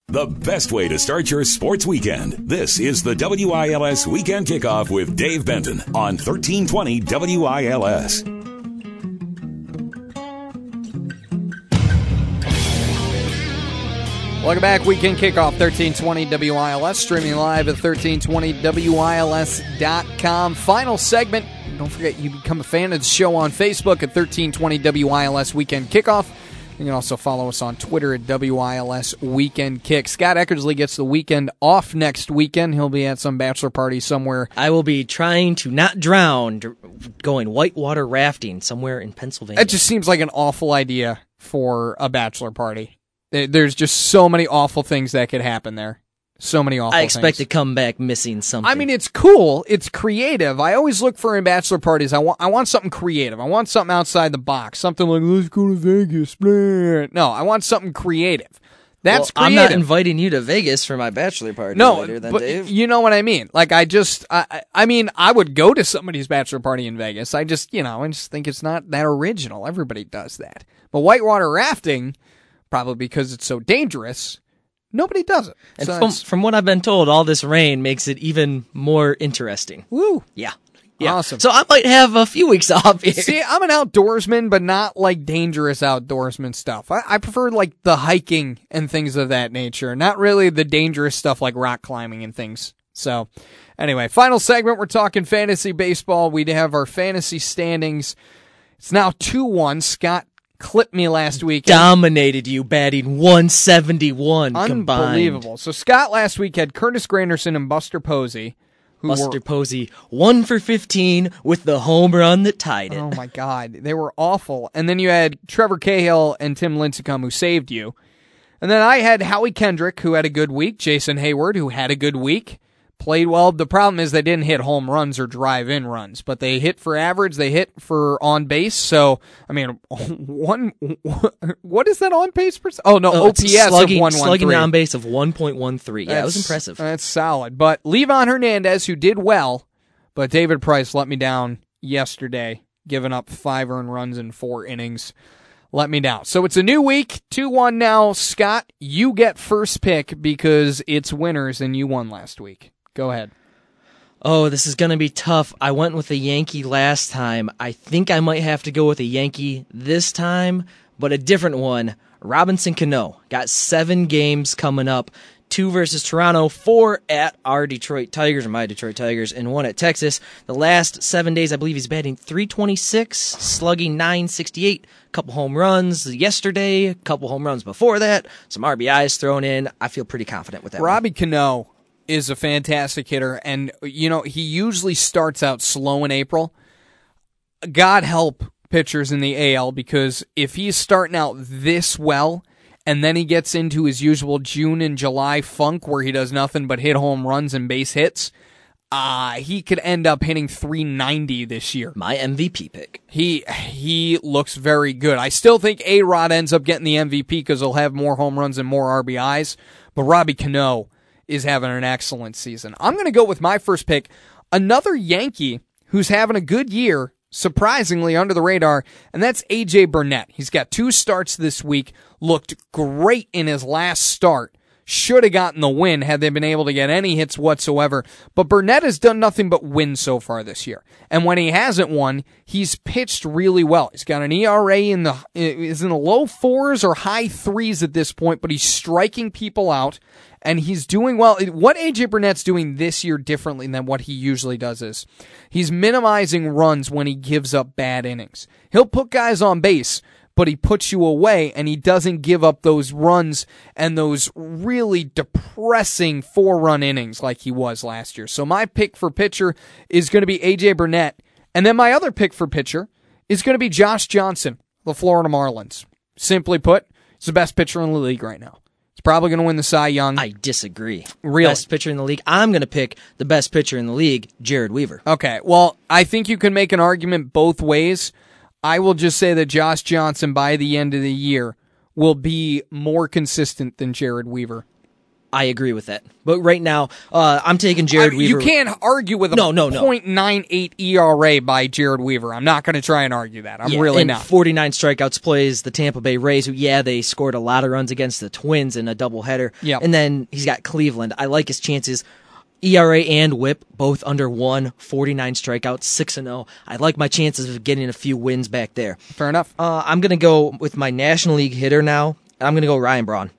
The best way to start your sports weekend. This is the WILS Weekend Kickoff with Dave Benton on 1320 WILS. Welcome back. Weekend Kickoff, 1320 WILS, streaming live at 1320WILS.com. Final segment. Don't forget, you become a fan of the show on Facebook at 1320 WILS Weekend Kickoff. You can also follow us on Twitter at WILS Weekend Kick. Scott Eckersley gets the weekend off next weekend. He'll be at some bachelor party somewhere. I will be trying to not drown, going whitewater rafting somewhere in Pennsylvania. It just seems like an awful idea for a bachelor party. There's just so many awful things that could happen there. So many awful things. I expect to come back missing something. I mean, it's cool. It's creative. I always look for in bachelor parties, I want something creative. I want something outside the box. Something like, let's go to Vegas. Blah. No, I want something creative. That's creative. I'm not inviting you to Vegas for my bachelor party later then, but Dave. You know what I mean. Like, I mean, I would go to somebody's bachelor party in Vegas. I just think it's not that original. Everybody does that. But whitewater rafting, probably because it's so dangerous, nobody does it. And So from what I've been told, all this rain makes it even more interesting. woo. Yeah. Awesome. So I might have a few weeks off here. See, I'm an outdoorsman, but not like dangerous outdoorsman stuff. I prefer like the hiking and things of that nature, not really the dangerous stuff like rock climbing and things. So anyway, final segment, we're talking fantasy baseball. We have our fantasy standings. It's now 2-1. Scott clipped me last week. Dominated you, batting 171 combined. Unbelievable. So Scott last week had Curtis Granderson and Buster Posey. Posey, 1 for 15 with the home run that tied it. Oh my God. They were awful. And then you had Trevor Cahill and Tim Lincecum who saved you. And then I had Howie Kendrick who had a good week. Jason Hayward who had a good week. Played well. The problem is they didn't hit home runs or drive-in runs, but they hit for average. They hit for on base. So, I mean, what is that on base percent? Oh, no, OPS of 113. Slugging on base of 1.13. Yeah, it was impressive. That's solid. But Levon Hernandez, who did well, but David Price let me down yesterday, giving up 5 earned runs in 4 innings. Let me down. So it's a new week, 2-1 now. Scott, you get first pick because it's winners and you won last week. Go ahead. Oh, this is going to be tough. I went with a Yankee last time. I think I might have to go with a Yankee this time, but a different one. Robinson Cano. Got 7 games coming up. 2 versus Toronto, 4 at our Detroit Tigers, or my Detroit Tigers, and 1 at Texas. The last 7 days, I believe he's batting .326, slugging .968, a couple home runs yesterday, a couple home runs before that, some RBIs thrown in. I feel pretty confident with that. Robbie Cano is a fantastic hitter, and, he usually starts out slow in April. God help pitchers in the AL, because if he's starting out this well, and then he gets into his usual June and July funk where he does nothing but hit home runs and base hits, he could end up hitting .390 this year. My MVP pick. He looks very good. I still think A-Rod ends up getting the MVP because he'll have more home runs and more RBIs, but Robbie Cano is having an excellent season. I'm going to go with my first pick, another Yankee who's having a good year, surprisingly under the radar, and that's A.J. Burnett. He's got 2 starts this week, looked great in his last start. Should have gotten the win had they been able to get any hits whatsoever. But Burnett has done nothing but win so far this year. And when he hasn't won, he's pitched really well. He's got an ERA in the low 4s or high 3s at this point, but he's striking people out. And he's doing well. What A.J. Burnett's doing this year differently than what he usually does is he's minimizing runs when he gives up bad innings. He'll put guys on base, but he puts you away, and he doesn't give up those runs and those really depressing 4-run innings like he was last year. So my pick for pitcher is going to be A.J. Burnett. And then my other pick for pitcher is going to be Josh Johnson, the Florida Marlins. Simply put, he's the best pitcher in the league right now. He's probably going to win the Cy Young. I disagree. Really? Best pitcher in the league. I'm going to pick the best pitcher in the league, Jared Weaver. Okay, well, I think you can make an argument both ways. I will just say that Josh Johnson, by the end of the year, will be more consistent than Jared Weaver. I agree with that. But right now, I'm taking Jared Weaver. You can't argue with a .98 ERA by Jared Weaver. I'm not going to try and argue that. I'm really not. 49 strikeouts, plays the Tampa Bay Rays, who, they scored a lot of runs against the Twins in a doubleheader. Yep. And then he's got Cleveland. I like his chances. ERA and WHIP, both under 1, 49 strikeouts, 6-0. I like my chances of getting a few wins back there. Fair enough. I'm going to go with my National League hitter now. I'm going to go Ryan Braun.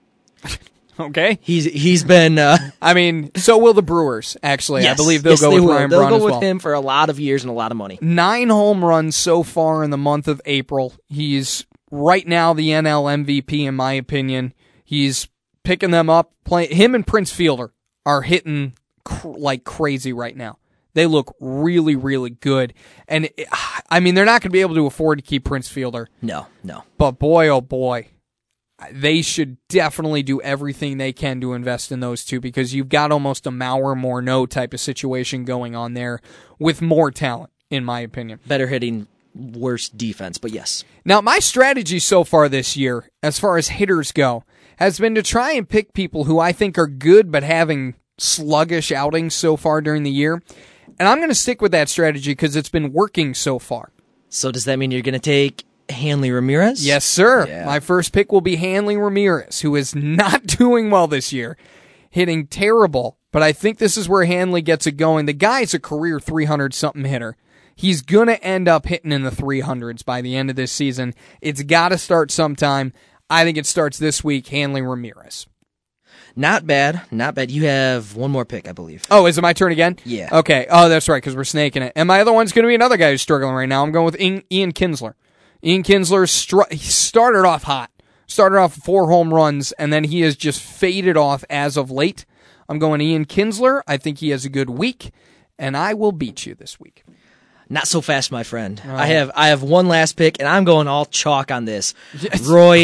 Okay. He's been... I mean, so will the Brewers, actually. Yes, I believe they'll go with Ryan Braun as well. They'll go with him for a lot of years and a lot of money. 9 home runs so far in the month of April. He's right now the NL MVP, in my opinion. He's picking them up. Him and Prince Fielder are hitting like crazy right now. They look really, really good. And, I mean, they're not going to be able to afford to keep Prince Fielder. No. But boy, oh boy. They should definitely do everything they can to invest in those two because you've got almost a Mauer Morneau type of situation going on there with more talent, in my opinion. Better hitting, worse defense, but yes. Now, my strategy so far this year, as far as hitters go, has been to try and pick people who I think are good but having sluggish outings so far during the year. And I'm going to stick with that strategy because it's been working so far. So does that mean you're going to take Hanley Ramirez? Yes, sir. Yeah. My first pick will be Hanley Ramirez, who is not doing well this year, hitting terrible, but I think this is where Hanley gets it going. The guy's a career 300-something hitter. He's going to end up hitting in the 300s by the end of this season. It's got to start sometime. I think it starts this week, Hanley Ramirez. Not bad. You have one more pick, I believe. Oh, is it my turn again? Yeah. Okay. Oh, that's right, because we're snaking it. And my other one's going to be another guy who's struggling right now. I'm going with Ian Kinsler. Ian Kinsler he started off hot. Started off 4 home runs, and then he has just faded off as of late. I'm going Ian Kinsler. I think he has a good week, and I will beat you this week. Not so fast, my friend. Oh. I have one last pick, and I'm going all chalk on this. Yes, Roy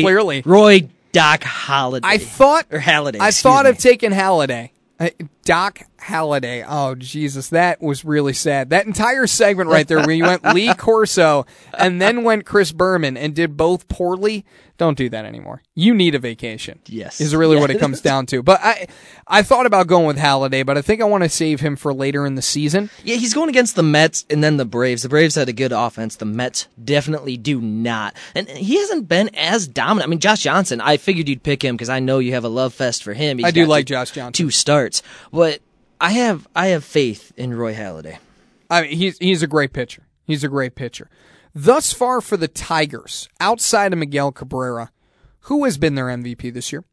Doc Halladay. I thought Halladay. of taking Halladay. Doc Halladay. Oh, Jesus, that was really sad. That entire segment right there where you went Lee Corso and then went Chris Berman and did both poorly. Don't do that anymore. You need a vacation. Yes. Is really what it comes down to. But I thought about going with Halladay, but I think I want to save him for later in the season. Yeah, he's going against the Mets and then the Braves. The Braves had a good offense. The Mets definitely do not. And he hasn't been as dominant. I mean, Josh Johnson, I figured you'd pick him because I know you have a love fest for him. I do like Josh Johnson. 2 starts. But I have faith in Roy Halladay. I mean, he's a great pitcher. He's a great pitcher. Thus far for the Tigers, outside of Miguel Cabrera, who has been their MVP this year?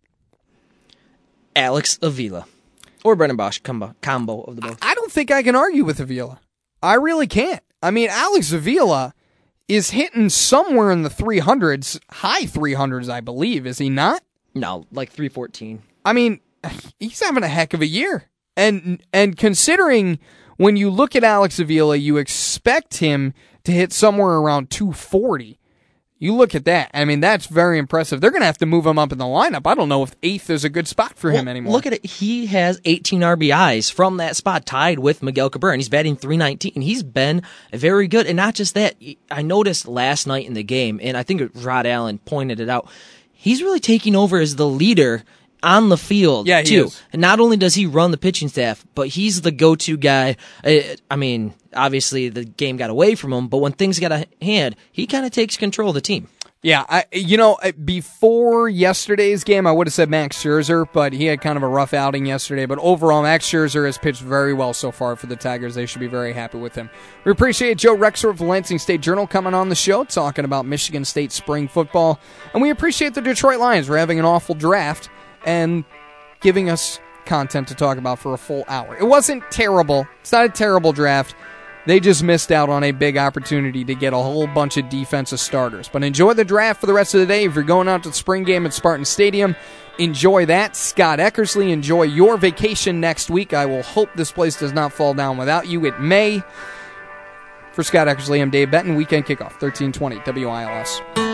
Alex Avila. Or Brennan Bosch, combo of the both. I don't think I can argue with Avila. I really can't. I mean, Alex Avila is hitting somewhere in the 300s, high 300s, I believe, is he not? No, like 314. I mean, he's having a heck of a year. And considering when you look at Alex Avila, you expect him to hit somewhere around 240. You look at that. I mean, that's very impressive. They're going to have to move him up in the lineup. I don't know if 8th is a good spot for him anymore. Look at it. He has 18 RBIs from that spot, tied with Miguel Cabrera, and he's batting .319. He's been very good. And not just that, I noticed last night in the game, and I think Rod Allen pointed it out, he's really taking over as the leader on the field, yeah, too. Is. And not only does he run the pitching staff, but he's the go-to guy. I mean, obviously the game got away from him, but when things got a hand, he kind of takes control of the team. Yeah, before yesterday's game, I would have said Max Scherzer, but he had kind of a rough outing yesterday. But overall, Max Scherzer has pitched very well so far for the Tigers. They should be very happy with him. We appreciate Joe Rexrode of the Lansing State Journal coming on the show, talking about Michigan State spring football. And we appreciate the Detroit Lions for having an awful draft and giving us content to talk about for a full hour. It wasn't terrible. It's not a terrible draft. They just missed out on a big opportunity to get a whole bunch of defensive starters. But enjoy the draft for the rest of the day. If you're going out to the spring game at Spartan Stadium, enjoy that. Scott Eckersley, enjoy your vacation next week. I will hope this place does not fall down without you. It may. For Scott Eckersley, I'm Dave Benton. Weekend Kickoff, 1320 WILS.